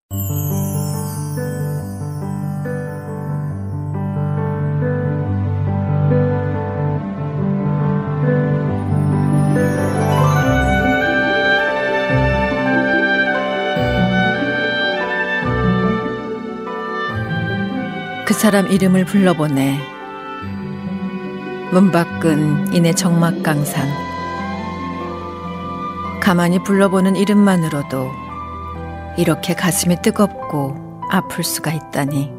그 사람 이름을 불러보네. 문 밖은 이내 적막강산. 가만히 불러보는 이름만으로도 이렇게 가슴이 뜨겁고 아플 수가 있다니.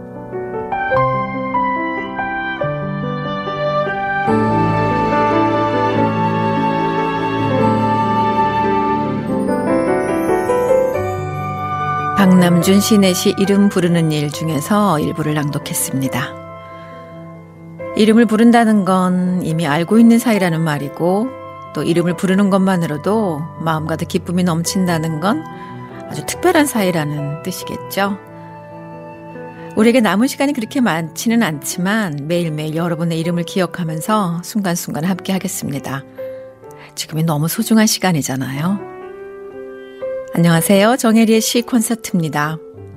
박남준 시내 시 이름 부르는 일 중에서 일부를 낭독했습니다. 이름을 부른다는 건 이미 알고 있는 사이라는 말이고, 또 이름을 부르는 것만으로도 마음 가득 기쁨이 넘친다는 건 아주 특별한 사이라는 뜻이겠죠. 우리에게 남은 시간이 그렇게 많지는 않지만 매일매일 여러분의 이름을 기억하면서 순간순간 함께 하겠습니다. 지금이 너무 소중한 시간이잖아요. 안녕하세요. 정혜리의 시 콘서트입니다.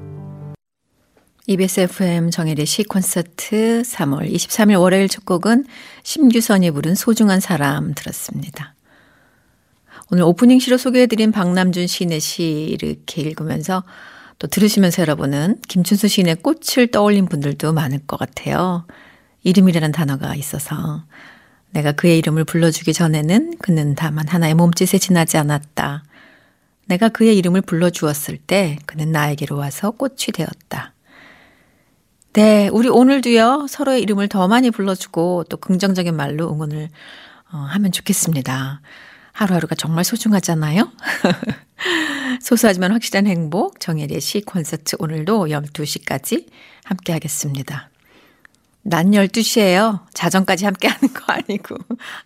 EBS FM 정혜리의 시 콘서트 3월 23일 월요일 첫 곡은 심규선이 부른 소중한 사람 들었습니다. 오늘 오프닝 시로 소개해드린 박남준 시인의 시 이렇게 읽으면서 또 들으시면서 여러분은 김춘수 시인의 꽃을 떠올린 분들도 많을 것 같아요. 이름이라는 단어가 있어서 내가 그의 이름을 불러주기 전에는 그는 다만 하나의 몸짓에 지나지 않았다. 내가 그의 이름을 불러주었을 때 그는 나에게로 와서 꽃이 되었다. 네, 우리 오늘도요. 서로의 이름을 더 많이 불러주고 또 긍정적인 말로 응원을 하면 좋겠습니다. 하루하루가 정말 소중하잖아요. 소소하지만 확실한 행복 정혜리의 시 콘서트 오늘도 12시까지 함께 하겠습니다. 난 12시예요. 자정까지 함께 하는 거 아니고.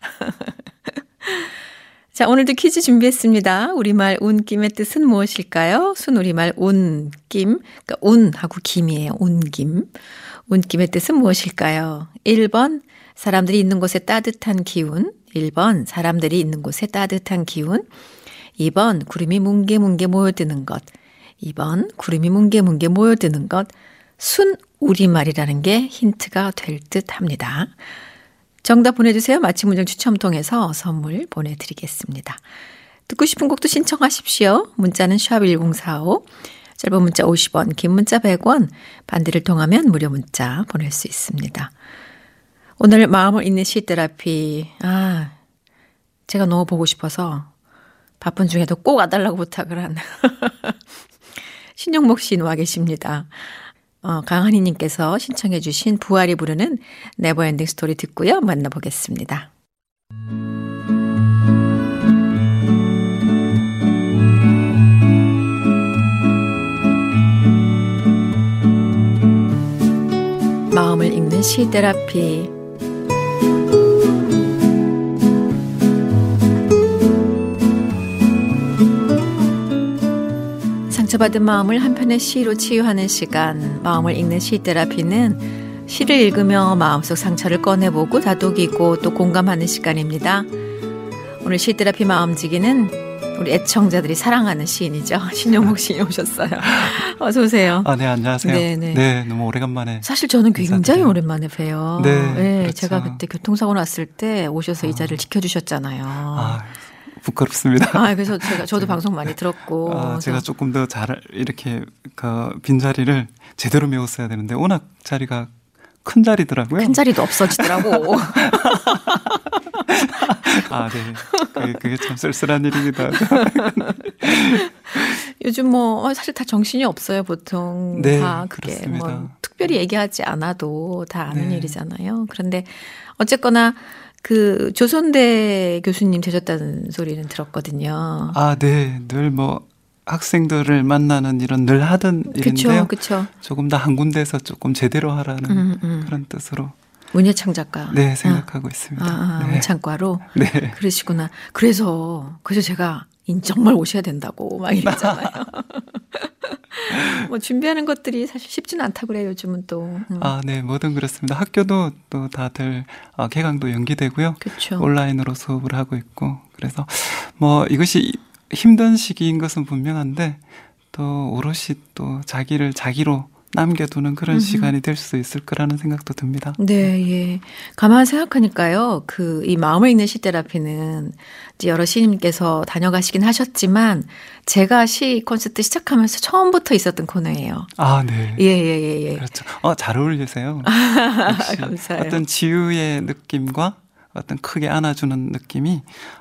자, 오늘도 퀴즈 준비했습니다. 우리말 운김의 뜻은 무엇일까요? 순우리말 운김, 그러니까 운하고 김이에요. 운김. 운김의 뜻은 무엇일까요? 1번 사람들이 있는 곳에 따뜻한 기운, 1번 사람들이 있는 곳에 따뜻한 기운, 2번 구름이 뭉게뭉게 모여드는 것, 2번 구름이 뭉게뭉게 모여드는 것, 순우리말이라는 게 힌트가 될 듯합니다. 정답 보내주세요. 맞힌 문장 추첨 통해서 선물 보내드리겠습니다. 듣고 싶은 곡도 신청하십시오. 문자는 샵1045, 짧은 문자 50원, 긴 문자 100원, 반대를 통하면 무료 문자 보낼 수 있습니다. 오늘 마음을 읽는 시테라피, 제가 너무 보고 싶어서 바쁜 중에도 꼭 와달라고 부탁을 한 신영목 시인 와 계십니다. 강한희님께서 신청해 주신 부활이 부르는 네버엔딩 스토리 듣고요. 만나보겠습니다. 마음을 읽는 시 테라피. 상처받은 마음을 한편의 시로 치유하는 시간, 마음을 읽는 시 테라피는 시를 읽으며 마음속 상처를 꺼내보고 다독이고 또 공감하는 시간입니다. 오늘 시 테라피 마음지기는 우리 애청자들이 사랑하는 시인이죠. 신용목 시인 오셨어요. 어서 오세요. 네, 안녕하세요. 네네. 네, 너무 오래간만에. 사실 저는 굉장히 오랜만에 뵈요. 네, 그렇죠. 제가 그때 교통사고 났을 때 오셔서 이 자리를 지켜주셨잖아요. 부끄럽습니다. 그래서 저도 방송 많이 들었고. 제가 조금 더 잘 이렇게 빈자리를 제대로 메웠어야 되는데 워낙 자리가 큰 자리더라고요. 큰 자리도 없어지더라고. 네. 그게 참 쓸쓸한 일입니다. 요즘 사실 다 정신이 없어요, 보통. 네, 다 그게 그렇습니다. 특별히 얘기하지 않아도 다 아는 일이잖아요. 그런데 어쨌거나 그 조선대 교수님 되셨다는 소리는 들었거든요. 네. 늘 학생들을 만나는 일은 늘 하던 일인데요. 그렇죠. 조금 더 한 군데에서 조금 제대로 하라는 그런 뜻으로. 문예창 작가. 네, 생각하고 있습니다. 네. 문창과로. 네. 그러시구나. 그래서 제가 정말 오셔야 된다고 막 이랬잖아요. 준비하는 것들이 사실 쉽지는 않다고 그래요, 요즘은 또. 네, 뭐든 그렇습니다. 학교도 또 다들 개강도 연기되고요. 그렇죠. 온라인으로 수업을 하고 있고. 그래서 이것이 힘든 시기인 것은 분명한데 또 오롯이 또 자기를 자기로 남겨두는 그런 시간이 될 수 있을 거라는 생각도 듭니다. 네, 예. 가만 생각하니까요. 이 마음을 읽는 시 테라피는 이제 여러 시인님께서 다녀가시긴 하셨지만 제가 시 콘서트 시작하면서 처음부터 있었던 코너예요. 아, 네. 예. 그렇죠. 잘 어울리세요. 역시 감사해요. 어떤 지우의 느낌과 어떤 크게 안아주는 느낌이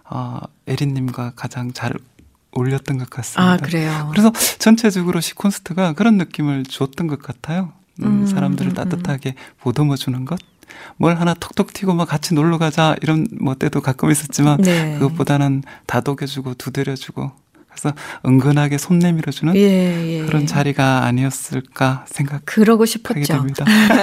에린님과 가장 잘 어울렸던 것 같습니다. 아, 그래요. 그래서 전체적으로 시 콘서트가 그런 느낌을 줬던 것 같아요. 사람들을 따뜻하게 보듬어주는 것. 뭘 하나 톡톡 튀고 막 같이 놀러 가자 이런 때도 가끔 있었지만 네. 그것보다는 다독여주고 두드려주고 그래서 은근하게 손 내밀어주는 그런 자리가 아니었을까 그러고 생각하게 싶었죠. 됩니다.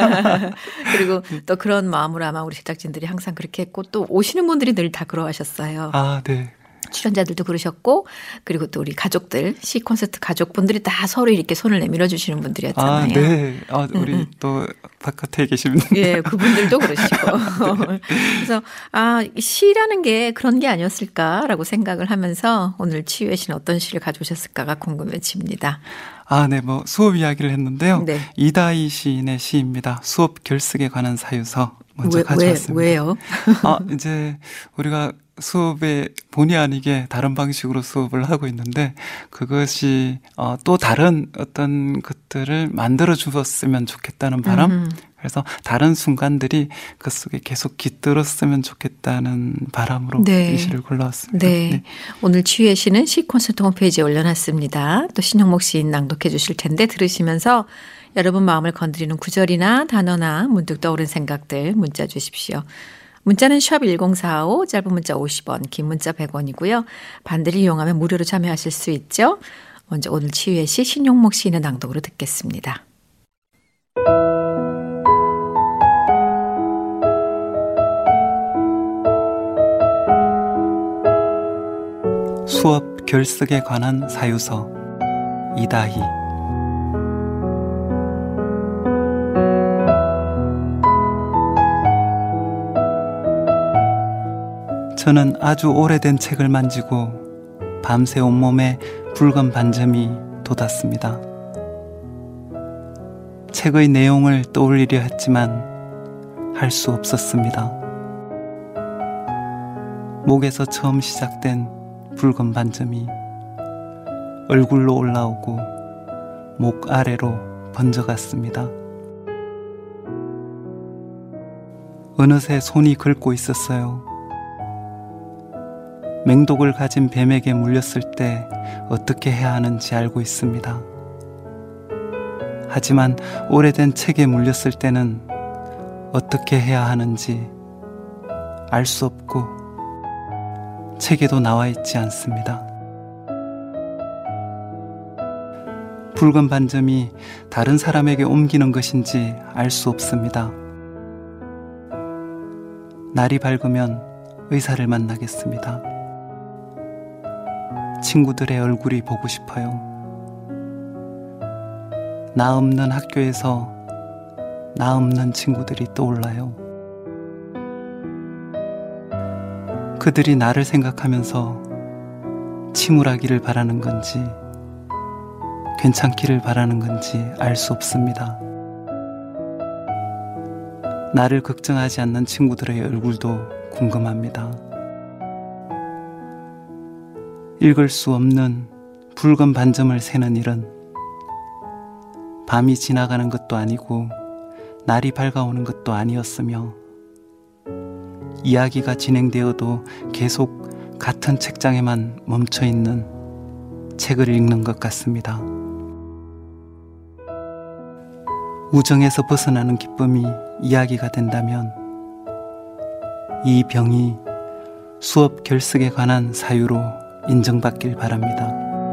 그리고 또 그런 마음으로 아마 우리 제작진들이 항상 그렇게 했고 또 오시는 분들이 늘 다 그러하셨어요. 아, 네. 출연자들도 그러셨고 그리고 또 우리 가족들 시 콘서트 가족분들이 다 서로 이렇게 손을 내밀어 주시는 분들이었잖아요. 아, 네. 우리 또 바깥에 계신 분들. 예, 그분들도 그러시고. 그래서 시라는 게 그런 게 아니었을까라고 생각을 하면서 오늘 치유의 시는 어떤 시를 가져오셨을까가 궁금해집니다. 아, 네. 수업 이야기를 했는데요. 네. 이다희 시인의 시입니다. 수업 결석에 관한 사유서 먼저 가져왔습니다. 왜요? 이제 우리가 수업에 본의 아니게 다른 방식으로 수업을 하고 있는데 그것이 또 다른 어떤 것들을 만들어 주었으면 좋겠다는 바람. 그래서 다른 순간들이 그 속에 계속 깃들었으면 좋겠다는 바람으로 이 시를 골라왔습니다. 네. 오늘 치유의 시는 시 콘서트 홈페이지에 올려놨습니다. 또 신영목 시인 낭독해 주실 텐데 들으시면서 여러분 마음을 건드리는 구절이나 단어나 문득 떠오른 생각들 문자 주십시오. 문자는 샵 1045, 짧은 문자 50원, 긴 문자 100원이고요. 반대를 이용하면 무료로 참여하실 수 있죠. 먼저 오늘 치유의 시 신용목 시인의 낭독으로 듣겠습니다. 수업 결석에 관한 사유서 이다희. 저는 아주 오래된 책을 만지고 밤새 온몸에 붉은 반점이 돋았습니다. 책의 내용을 떠올리려 했지만 할 수 없었습니다. 목에서 처음 시작된 붉은 반점이 얼굴로 올라오고 목 아래로 번져갔습니다. 어느새 손이 긁고 있었어요. 맹독을 가진 뱀에게 물렸을 때 어떻게 해야 하는지 알고 있습니다. 하지만 오래된 책에 물렸을 때는 어떻게 해야 하는지 알 수 없고 책에도 나와 있지 않습니다. 붉은 반점이 다른 사람에게 옮기는 것인지 알 수 없습니다. 날이 밝으면 의사를 만나겠습니다. 친구들의 얼굴이 보고 싶어요. 나 없는 학교에서 나 없는 친구들이 떠올라요. 그들이 나를 생각하면서 침울하기를 바라는 건지 괜찮기를 바라는 건지 알 수 없습니다. 나를 걱정하지 않는 친구들의 얼굴도 궁금합니다. 읽을 수 없는 붉은 반점을 세는 일은 밤이 지나가는 것도 아니고 날이 밝아오는 것도 아니었으며 이야기가 진행되어도 계속 같은 책장에만 멈춰있는 책을 읽는 것 같습니다. 우정에서 벗어나는 기쁨이 이야기가 된다면 이 병이 수업 결석에 관한 사유로 인정받길 바랍니다.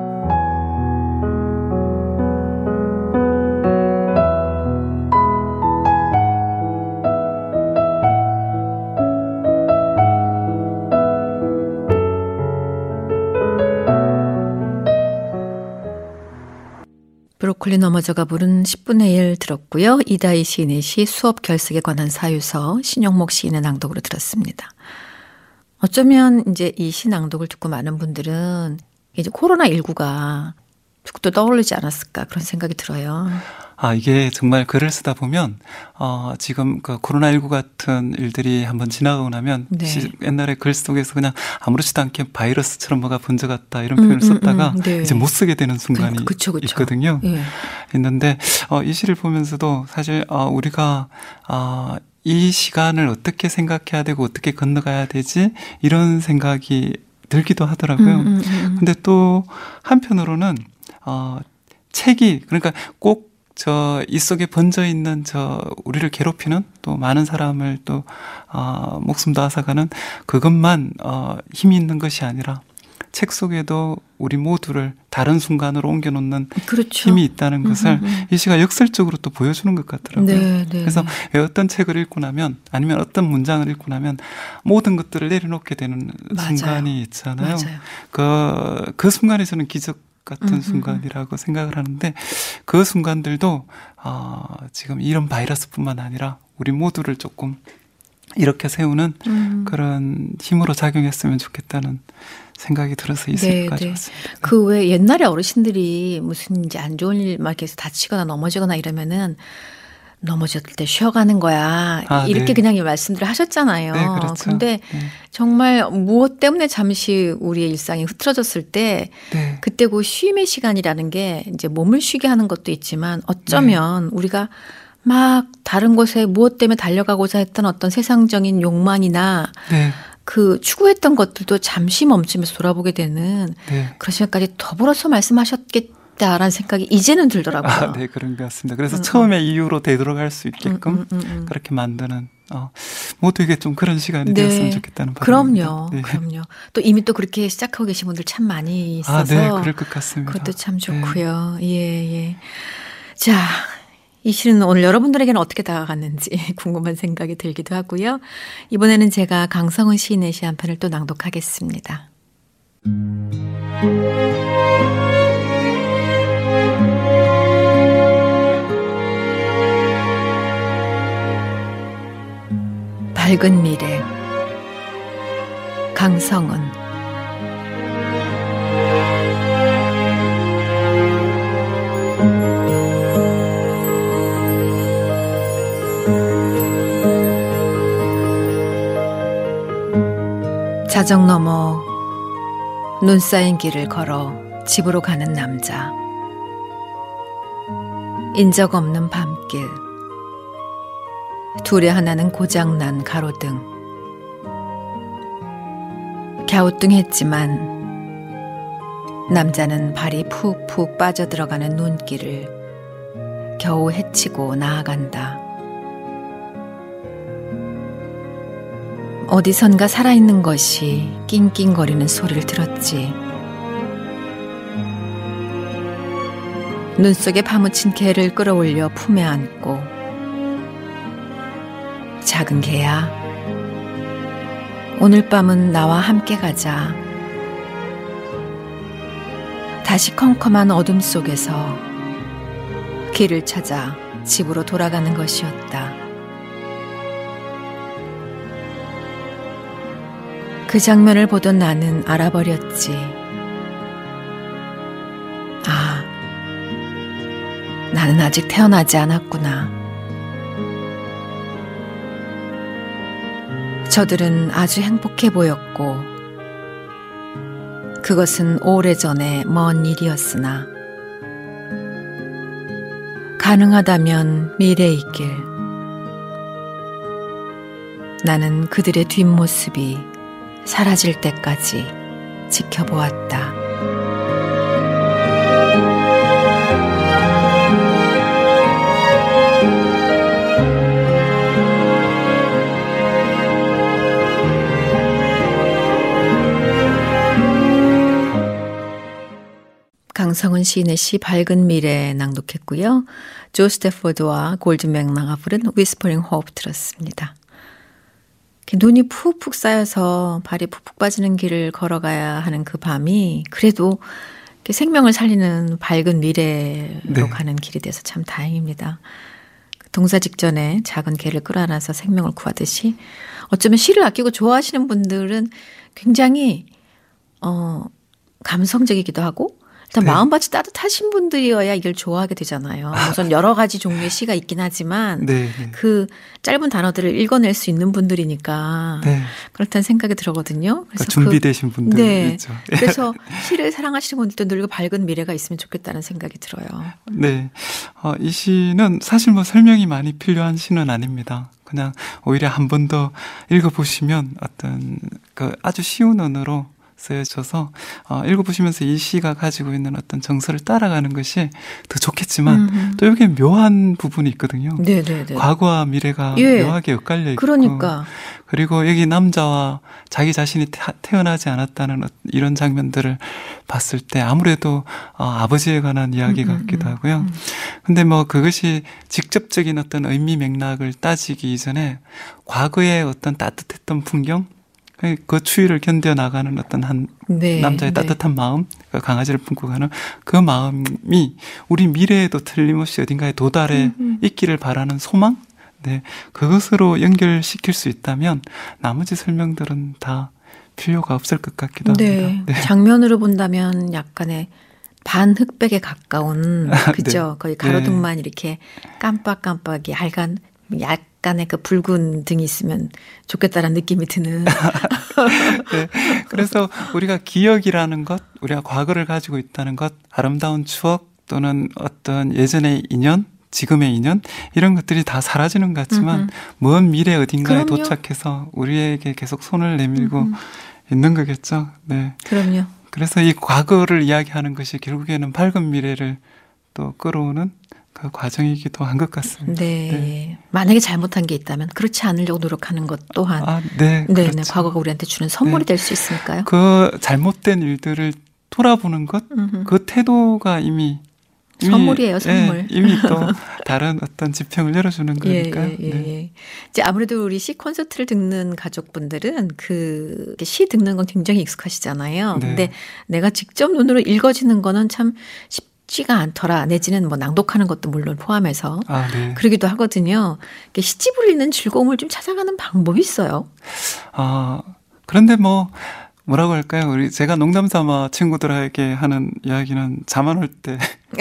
브로콜리 넘어져가 부른 10분의 1 들었고요. 이다희 시인의 시 수업 결석에 관한 사유서 신용목 시인의 낭독으로 들었습니다. 어쩌면 이제 이 시 낭독을 듣고 많은 분들은 이제 코로나19가 또 떠오르지 않았을까 그런 생각이 들어요. 이게 정말 글을 쓰다 보면, 지금 그 코로나19 같은 일들이 한번 지나가고 나면, 네. 옛날에 글 속에서 그냥 아무렇지도 않게 바이러스처럼 뭐가 번져갔다 이런 표현을 썼다가 네. 이제 못 쓰게 되는 순간이 그쵸. 있거든요. 예. 있는데, 이 시를 보면서도 사실, 우리가, 이 시간을 어떻게 생각해야 되고 어떻게 건너가야 되지? 이런 생각이 들기도 하더라고요. 근데 또 한편으로는, 책이, 그러니까 꼭 이 속에 번져 있는 우리를 괴롭히는 또 많은 사람을 또, 목숨도 앗아가는 그것만, 힘이 있는 것이 아니라 책 속에도 우리 모두를 다른 순간으로 옮겨놓는 그렇죠. 힘이 있다는 것을 이 시가 역설적으로 또 보여주는 것 같더라고요. 네. 그래서 어떤 책을 읽고 나면 아니면 어떤 문장을 읽고 나면 모든 것들을 내려놓게 되는 맞아요. 순간이 있잖아요. 맞아요. 그 순간이 저는 기적 같은 순간이라고 생각을 하는데 그 순간들도 지금 이런 바이러스뿐만 아니라 우리 모두를 조금 이렇게 세우는 그런 힘으로 작용했으면 좋겠다는 생각이 들어서 이 시를 가져왔습니다. 그 왜 옛날에 어르신들이 무슨 이제 안 좋은 일 막 이렇게 다치거나 넘어지거나 이러면은 넘어졌을 때 쉬어가는 거야. 이렇게 네. 그냥 말씀들을 하셨잖아요. 네, 그렇죠. 근데 정말 무엇 때문에 잠시 우리의 일상이 흐트러졌을 때 네. 그때 그 쉼의 시간이라는 게 이제 몸을 쉬게 하는 것도 있지만 어쩌면 우리가 막 다른 곳에 무엇 때문에 달려가고자 했던 어떤 세상적인 욕망이나 네. 그 추구했던 것들도 잠시 멈추면서 돌아보게 되는 네. 그런 시간까지 더불어서 말씀하셨겠다라는 생각이 이제는 들더라고요. 네, 그런 것 같습니다. 그래서 처음에 이유로 되돌아갈 수 있게끔 그렇게 만드는 모두에게 좀 그런 시간이 되었으면 좋겠다는 바람입니다. 그럼요. 그럼요. 또 이미 또 그렇게 시작하고 계신 분들 참 많이 있어서 네, 그럴 것 같습니다. 그것도 참 좋고요. 예. 자, 이 시는 오늘 여러분들에게는 어떻게 다가갔는지 궁금한 생각이 들기도 하고요. 이번에는 제가 강성은 시인의 시 한 편을 또 낭독하겠습니다. 밝은 미래 강성은 자정 넘어 눈 쌓인 길을 걸어 집으로 가는 남자. 인적 없는 밤길. 둘에 하나는 고장난 가로등. 갸우뚱했지만 남자는 발이 푹푹 빠져들어가는 눈길을 겨우 헤치고 나아간다. 어디선가 살아있는 것이 낑낑거리는 소리를 들었지. 눈 속에 파묻힌 개를 끌어올려 품에 안고 작은 개야, 오늘 밤은 나와 함께 가자. 다시 컴컴한 어둠 속에서 길을 찾아 집으로 돌아가는 것이었다. 그 장면을 보던 나는 알아버렸지. 나는 아직 태어나지 않았구나. 저들은 아주 행복해 보였고 그것은 오래전에 먼 일이었으나 가능하다면 미래의 길. 나는 그들의 뒷모습이 사라질 때까지 지켜보았다. 강성은 시인의 시 밝은 미래 낭독했고요. 조 스태포드와 골든 맥라가 부른 Whispering Hope 들었습니다. 눈이 푹푹 쌓여서 발이 푹푹 빠지는 길을 걸어가야 하는 그 밤이 그래도 생명을 살리는 밝은 미래로 가는 길이 돼서 참 다행입니다. 동사 직전에 작은 개를 끌어안아서 생명을 구하듯이 어쩌면 시를 아끼고 좋아하시는 분들은 굉장히 감성적이기도 하고 일단 네. 마음밭이 따뜻하신 분들이어야 이걸 좋아하게 되잖아요. 우선 여러 가지 종류의 시가 있긴 하지만 네. 그 짧은 단어들을 읽어낼 수 있는 분들이니까 네. 그렇다는 생각이 들거든요. 그래서 그러니까 준비되신 분들 네. 있죠. 그래서 시를 사랑하시는 분들도 늙고 밝은 미래가 있으면 좋겠다는 생각이 들어요. 네. 이 시는 사실 뭐 설명이 많이 필요한 시는 아닙니다. 그냥 오히려 한 번 더 읽어보시면 어떤 그 아주 쉬운 언어로 쓰여져서 읽어보시면서 이 시가 가지고 있는 어떤 정서를 따라가는 것이 더 좋겠지만 또 여기에 묘한 부분이 있거든요. 네네네. 과거와 미래가 예. 묘하게 엇갈려 있고 그러니까. 그리고 여기 남자와 자기 자신이 태어나지 않았다는 이런 장면들을 봤을 때 아무래도 아버지에 관한 이야기 같기도 하고요. 근데 뭐 그것이 직접적인 어떤 의미 맥락을 따지기 이전에 과거의 어떤 따뜻했던 풍경, 그 추위를 견뎌나가는 어떤 한 네, 남자의 따뜻한 마음, 그 강아지를 품고 가는 그 마음이 우리 미래에도 틀림없이 어딘가에 도달해 있기를 바라는 소망? 네, 그것으로 연결시킬 수 있다면 나머지 설명들은 다 필요가 없을 것 같기도 합니다. 네. 장면으로 본다면 약간의 반흑백에 가까운 그죠? 거의 가로등만 이렇게 깜빡깜빡이 약간의 그 붉은 등이 있으면 좋겠다라는 느낌이 드는. 네. 그래서 우리가 기억이라는 것, 우리가 과거를 가지고 있다는 것, 아름다운 추억 또는 어떤 예전의 인연, 지금의 인연 이런 것들이 다 사라지는 것 같지만 먼 미래 어딘가에 그럼요. 도착해서 우리에게 계속 손을 내밀고 있는 거겠죠. 네. 그럼요. 그래서 이 과거를 이야기하는 것이 결국에는 밝은 미래를 또 끌어오는 그 과정이기도 한 것 같습니다. 네. 만약에 잘못한 게 있다면 그렇지 않으려고 노력하는 것 또한 네, 그렇죠. 네, 과거가 우리한테 주는 선물이 될 수 있으니까요. 그 잘못된 일들을 돌아보는 것, 그 태도가 이미 선물이에요, 선물. 이미 또 다른 어떤 지평을 열어주는 거니까요. 네. 이제 아무래도 우리 시 콘서트를 듣는 가족분들은 그 시 듣는 건 굉장히 익숙하시잖아요. 네. 근데 내가 직접 눈으로 읽어지는 거는 참 쉽지가 않더라. 내지는 뭐 낭독하는 것도 물론 포함해서 네. 그러기도 하거든요. 시집을 읽는 즐거움을 좀 찾아가는 방법이 있어요. 그런데 뭐라고 할까요? 제가 농담 삼아 친구들에게 하는 이야기는 잠 안 올 때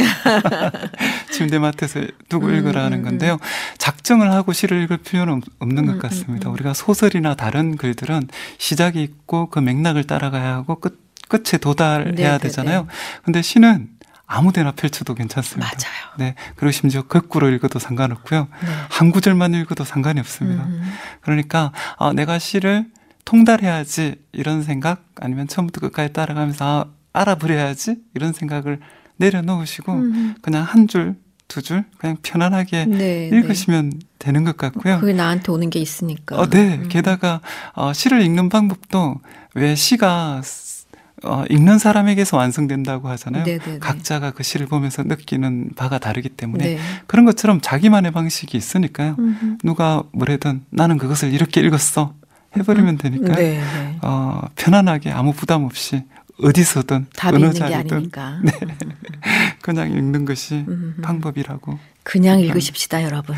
침대맡에서 두고 읽으라 하는 건데요. 작정을 하고 시를 읽을 필요는 없는 것 같습니다. 우리가 소설이나 다른 글들은 시작이 있고 그 맥락을 따라가야 하고 끝에 도달해야 되잖아요. 근데 시는 아무데나 펼쳐도 괜찮습니다. 맞아요. 네. 그리고 심지어 거꾸로 읽어도 상관없고요. 한 구절만 읽어도 상관이 없습니다. 그러니까 내가 시를 통달해야지 이런 생각 아니면 처음부터 끝까지 따라가면서 알아버려야지 이런 생각을 내려놓으시고 그냥 한 줄, 두 줄 그냥 편안하게 읽으시면 되는 것 같고요. 그게 나한테 오는 게 있으니까. 네. 게다가 시를 읽는 방법도 왜 시가 읽는 사람에게서 완성된다고 하잖아요. 네네네. 각자가 그 시를 보면서 느끼는 바가 다르기 때문에 그런 것처럼 자기만의 방식이 있으니까요. 누가 뭐래든 나는 그것을 이렇게 읽었어 해버리면 되니까요. 편안하게 아무 부담 없이 어디서든 답이 어느 있는 게 자리든 아니니까. 그냥 읽는 것이 방법이라고. 그냥 읽으십시다, 여러분.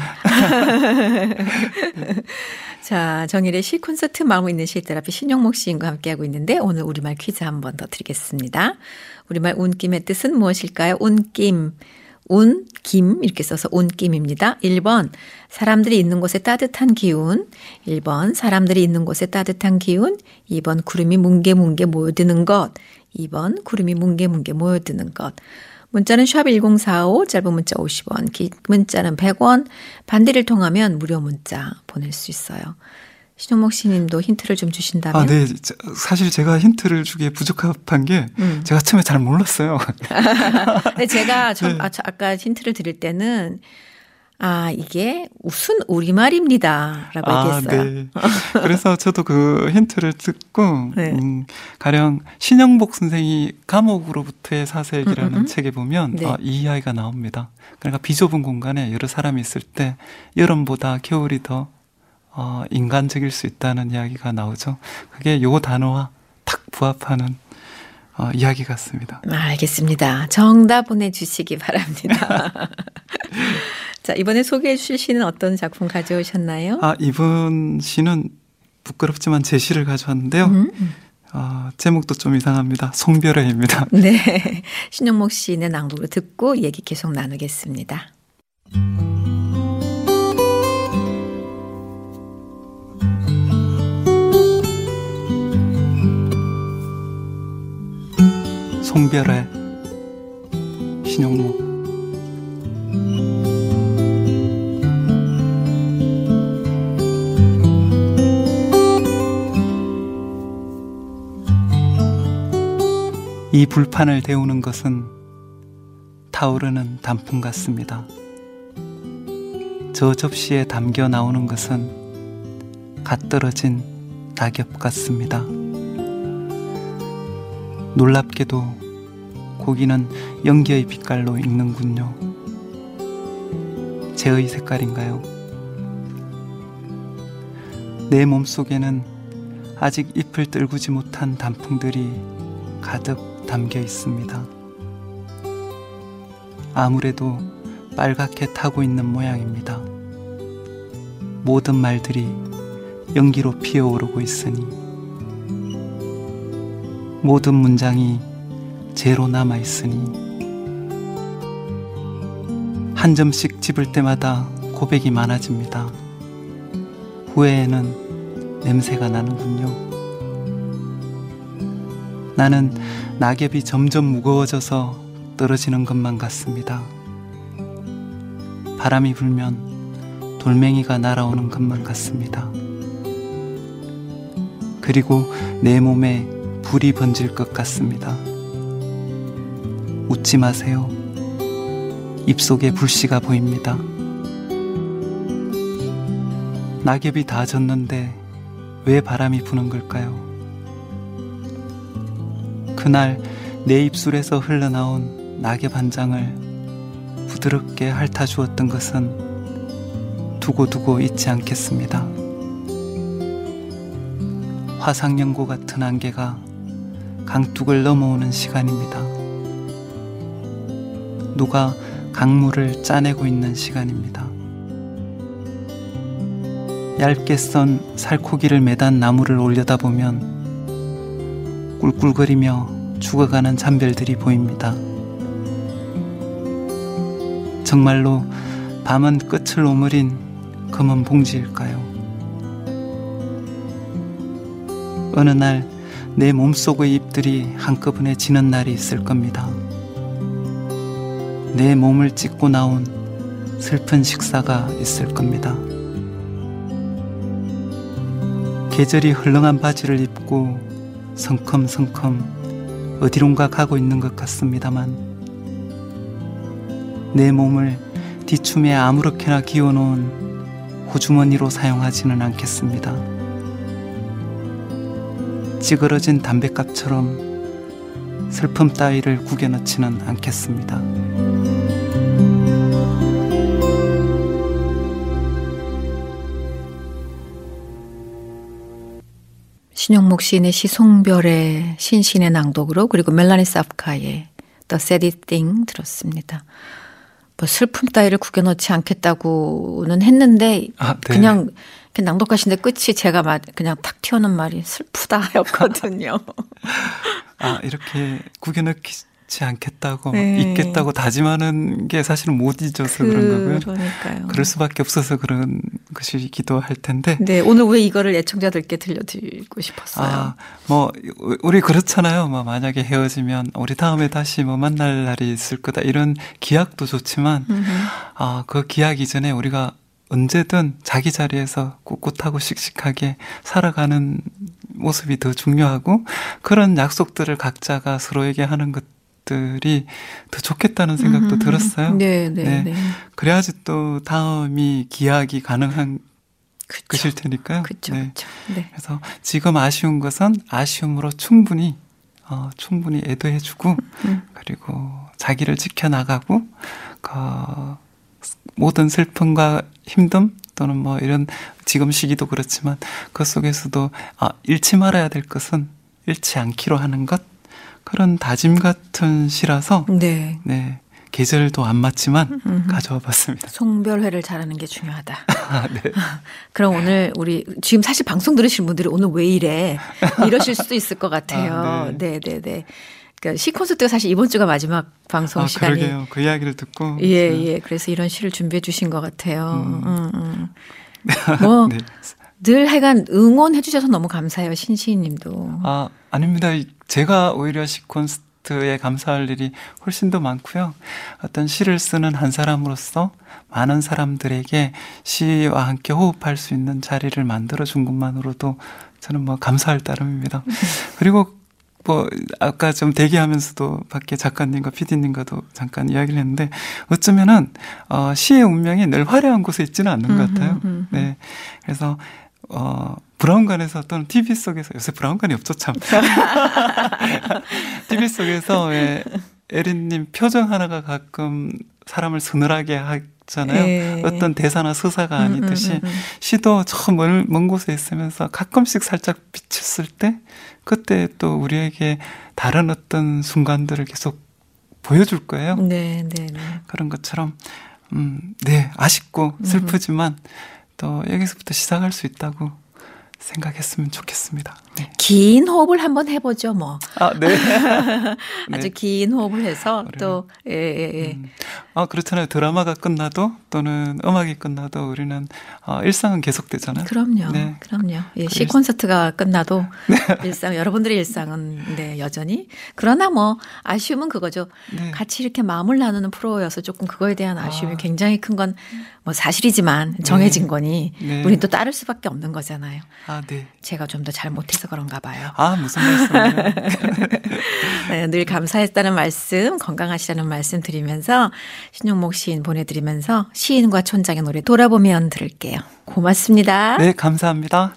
자, 정일의 시 콘서트 마음 있는 시테라피 신영목 시인과 함께하고 있는데 오늘 우리말 퀴즈 한 번 더 드리겠습니다. 우리말 운김의 뜻은 무엇일까요? 운김. 운김 이렇게 써서 운김입니다. 1번 사람들이 있는 곳에 따뜻한 기운, 1번 사람들이 있는 곳에 따뜻한 기운, 2번 구름이 뭉게뭉게 모여드는 것, 2번 구름이 뭉게뭉게 모여드는 것. 문자는 샵 1045, 짧은 문자 50원, 긴 문자는 100원, 반대를 통하면 무료 문자 보낼 수 있어요. 신용목 씨님도 힌트를 좀 주신다면? 네. 사실 제가 힌트를 주기에 부적합한 게 제가 처음에 잘 몰랐어요. 근데 제가 아까 힌트를 드릴 때는 이게 무슨 우리말입니다 라고 얘기했어요. 네. 그래서 저도 그 힌트를 듣고 가령 신영복 선생이 감옥으로부터의 사색이라는 책에 보면 이 이야기가 나옵니다. 그러니까 비좁은 공간에 여러 사람이 있을 때 여름보다 겨울이 더 인간적일 수 있다는 이야기가 나오죠. 그게 요 단어와 탁 부합하는 이야기 같습니다. 알겠습니다. 정답 보내주시기 바랍니다. 자, 이번에 소개해 주실 시는 어떤 작품 가져오셨나요? 이번 시는 부끄럽지만 제 시를 가져왔는데요. 제목도 좀 이상합니다. 송별회입니다. 네, 신용목 시인의 낭독을 듣고 얘기 계속 나누겠습니다. 송별회, 신용목. 이 불판을 데우는 것은 타오르는 단풍 같습니다. 저 접시에 담겨 나오는 것은 갓 떨어진 낙엽 같습니다. 놀랍게도 고기는 연기의 빛깔로 익는군요. 재의 색깔인가요? 내 몸속에는 아직 잎을 떨구지 못한 단풍들이 가득 담겨 있습니다. 아무래도 빨갛게 타고 있는 모양입니다. 모든 말들이 연기로 피어오르고 있으니 모든 문장이 재로 남아있으니 한 점씩 집을 때마다 고백이 많아집니다. 후회에는 냄새가 나는군요. 나는 낙엽이 점점 무거워져서 떨어지는 것만 같습니다. 바람이 불면 돌멩이가 날아오는 것만 같습니다. 그리고 내 몸에 불이 번질 것 같습니다. 웃지 마세요. 입속에 불씨가 보입니다. 낙엽이 다 졌는데 왜 바람이 부는 걸까요? 그날 내 입술에서 흘러나온 낙엽 한 장을 부드럽게 핥아주었던 것은 두고두고 잊지 않겠습니다. 화상연고 같은 안개가 강둑을 넘어오는 시간입니다. 누가 강물을 짜내고 있는 시간입니다. 얇게 썬 살코기를 매단 나무를 올려다보면 꿀꿀거리며 죽어가는 잔별들이 보입니다. 정말로 밤은 끝을 오므린 검은 봉지일까요? 어느 날 내 몸속의 잎들이 한꺼번에 지는 날이 있을 겁니다. 내 몸을 찢고 나온 슬픈 식사가 있을 겁니다. 계절이 흘렁한 바지를 입고 성큼성큼 어디론가 가고 있는 것 같습니다만 내 몸을 뒤춤에 아무렇게나 기워놓은 호주머니로 사용하지는 않겠습니다. 찌그러진 담뱃갑처럼 슬픔 따위를 구겨넣지는 않겠습니다. 신용목 시인의 시 송별의 신신의 낭독으로 그리고 멜라니 사프카의 The Saddest Thing 들었습니다. 뭐 슬픔 따위를 구겨넣지 않겠다고는 했는데 네. 그냥 낭독하시는데 끝이 제가 그냥 탁 튀어나온 말이 슬프다였거든요. 이렇게 구겨넣지 않겠다고 네. 잊겠다고 다짐하는 게 사실은 못 잊어서 그런 거고요. 그러니까요. 그럴 수밖에 없어서 그런 것이기도 할 텐데. 네, 오늘 왜 이거를 애청자들께 들려드리고 싶었어요. 우리 그렇잖아요. 만약에 헤어지면 우리 다음에 다시 만날 날이 있을 거다 이런 기약도 좋지만, 그 기약 이전에 우리가 언제든 자기 자리에서 꿋꿋하고 씩씩하게 살아가는 모습이 더 중요하고 그런 약속들을 각자가 서로에게 하는 것들이 더 좋겠다는 생각도 들었어요. 네. 그래야지 또 다음이 기약이 가능한 것일 테니까요. 그렇죠. 네. 네. 그래서 지금 아쉬운 것은 아쉬움으로 충분히 애도해주고 그리고 자기를 지켜나가고 모든 슬픔과 힘듦 또는 이런 지금 시기도 그렇지만 그 속에서도 잃지 말아야 될 것은 잃지 않기로 하는 것 그런 다짐 같은 시라서 네. 계절도 안 맞지만 가져와 봤습니다. 송별회를 잘하는 게 중요하다. 아, 네. 그럼 오늘 우리 지금 사실 방송 들으시는 분들이 오늘 왜 이래 이러실 수도 있을 것 같아요. 아, 네, 네, 네. 그러니까 시 콘서트가 사실 이번 주가 마지막 방송 시간이. 그러게요. 그 이야기를 듣고. 예. 그래서 이런 시를 준비해 주신 것 같아요. 뭐. 네. 늘 하여간 응원해 주셔서 너무 감사해요. 신시인님도. 아닙니다. 제가 오히려 시 콘서트에 감사할 일이 훨씬 더 많고요. 어떤 시를 쓰는 한 사람으로서 많은 사람들에게 시와 함께 호흡할 수 있는 자리를 만들어준 것만으로도 저는 뭐 감사할 따름입니다. 그리고 뭐 아까 좀 대기하면서도 밖에 작가님과 PD님과도 잠깐 이야기를 했는데 어쩌면은 시의 운명이 늘 화려한 곳에 있지는 않는 것 같아요. 네, 그래서 브라운관에서 또는 TV 속에서 요새 브라운관이 없죠 참. TV 속에서 왜 에린님 표정 하나가 가끔 사람을 서늘하게 하잖아요. 어떤 대사나 서사가 아니듯이 시도 저 먼 곳에 있으면서 가끔씩 살짝 비쳤을 때 그때 또 우리에게 다른 어떤 순간들을 계속 보여줄 거예요. 네. 그런 것처럼 네, 아쉽고 슬프지만 또 여기서부터 시작할 수 있다고 생각했으면 좋겠습니다. 네. 긴 호흡을 한번 해보죠, 뭐. 네. 아주 긴 호흡을 해서 또, 그렇잖아요. 드라마가 끝나도 또는 음악이 끝나도 우리는 일상은 계속되잖아요. 그럼요. 네. 그럼요. 예, 시 콘서트가 끝나도 여러분들의 일상은 네, 여전히. 그러나 뭐 아쉬움은 그거죠. 네. 같이 이렇게 마음을 나누는 프로여서 조금 그거에 대한 아쉬움이 굉장히 큰 건 뭐 사실이지만 정해진 거니 우린 또 따를 수밖에 없는 거잖아요. 네. 제가 좀 더 잘못해서 그런가 봐요. 무슨 말씀이에요? 네, 늘 감사했다는 말씀, 건강하시라는 말씀 드리면서 신용목 시인 보내드리면서 시인과 촌장의 노래 돌아보면 들을게요. 고맙습니다. 네, 감사합니다.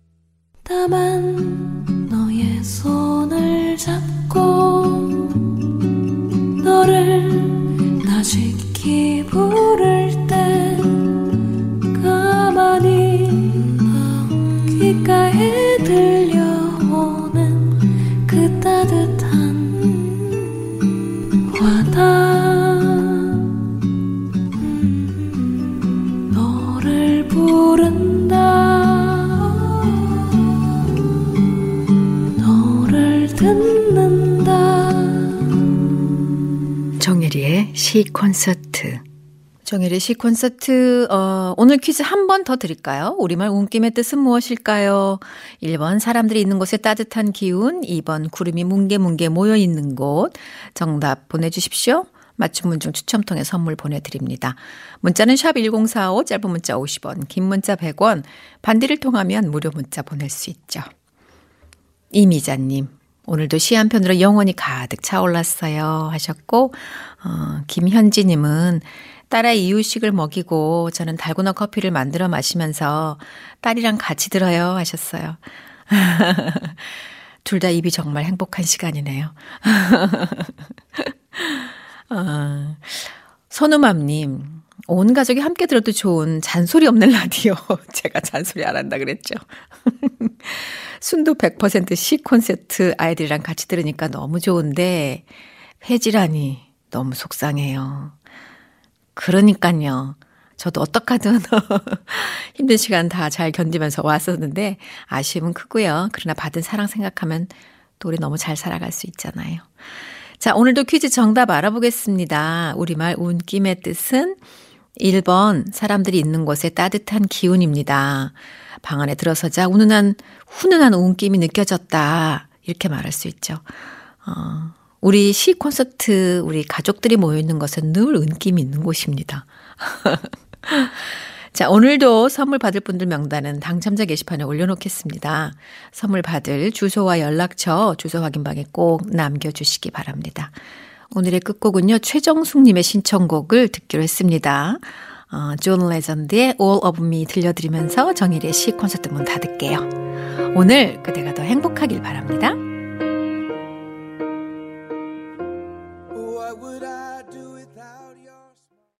다만 너의 손을 잡고 너를 다시 부를 때 가만히 귓가에 들려오는 그 따뜻한 와닿 너를 부른다 너를 듣는다 정혜리의 시 콘서트. 정혜리의 시 콘서트. 오늘 퀴즈 한 번 더 드릴까요? 우리말 운김의 뜻은 무엇일까요? 1번 사람들이 있는 곳에 따뜻한 기운, 2번 구름이 뭉게뭉게 모여있는 곳. 정답 보내주십시오. 맞춤 문중 추첨 통해 선물 보내드립니다. 문자는 샵 1045, 짧은 문자 50원, 긴 문자 100원, 반디를 통하면 무료 문자 보낼 수 있죠. 이미자님. 오늘도 시 한 편으로 영혼이 가득 차올랐어요 하셨고 김현지님은 딸아이 이유식을 먹이고 저는 달고나 커피를 만들어 마시면서 딸이랑 같이 들어요 하셨어요. 둘 다 입이 정말 행복한 시간이네요. 선우맘님, 온 가족이 함께 들어도 좋은 잔소리 없는 라디오. 제가 잔소리 안 한다 그랬죠. 순도 100% 시 콘서트 아이들이랑 같이 들으니까 너무 좋은데 폐지라니 너무 속상해요. 그러니까요. 저도 어떡하든 힘든 시간 다 잘 견디면서 왔었는데 아쉬움은 크고요. 그러나 받은 사랑 생각하면 또 우리 너무 잘 살아갈 수 있잖아요. 자, 오늘도 퀴즈 정답 알아보겠습니다. 우리말 운김의 뜻은 1번 사람들이 있는 곳에 따뜻한 기운입니다. 방 안에 들어서자 훈훈한 운김이 느껴졌다. 이렇게 말할 수 있죠. 우리 시 콘서트, 우리 가족들이 모여있는 것은 늘 은김이 있는 곳입니다. 자, 오늘도 선물 받을 분들 명단은 당첨자 게시판에 올려놓겠습니다. 선물 받을 주소와 연락처, 주소 확인방에 꼭 남겨주시기 바랍니다. 오늘의 끝곡은요, 최정숙님의 신청곡을 듣기로 했습니다. 존 레전드의 All of Me 들려드리면서 정일의 시 콘서트 문 닫을게요. 오늘 그대가 더 행복하길 바랍니다.